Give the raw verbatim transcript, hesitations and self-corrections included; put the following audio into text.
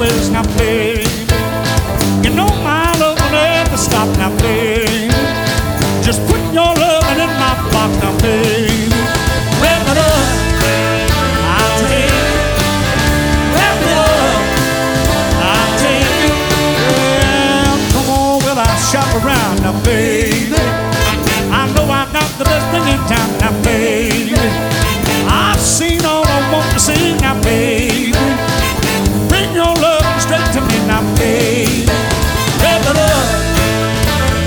always. Now, baby, you know my love will never stop. Now, baby, just put your loving in my box. Now, baby, wrap it up. I'll take it. Wrap it up. I'll take it. Well, come on, will I shop around now, baby? I know I got the best thing in town now, baby. I've seen all